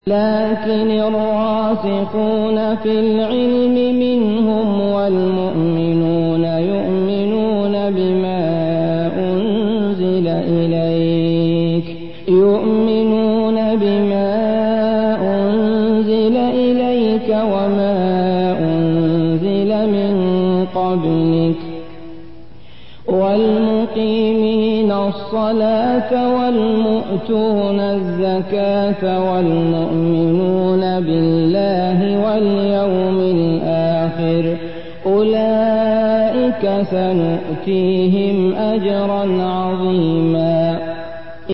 لكن الراسخون في العلم منهم والمؤمنون يؤمنون بما أنزل إليك وما أنزل من قبلك والمقيمين الصلاة والمؤتون الزكاة والمؤمنون بالله واليوم الآخر أولئك سنؤتيهم أجرا عظيما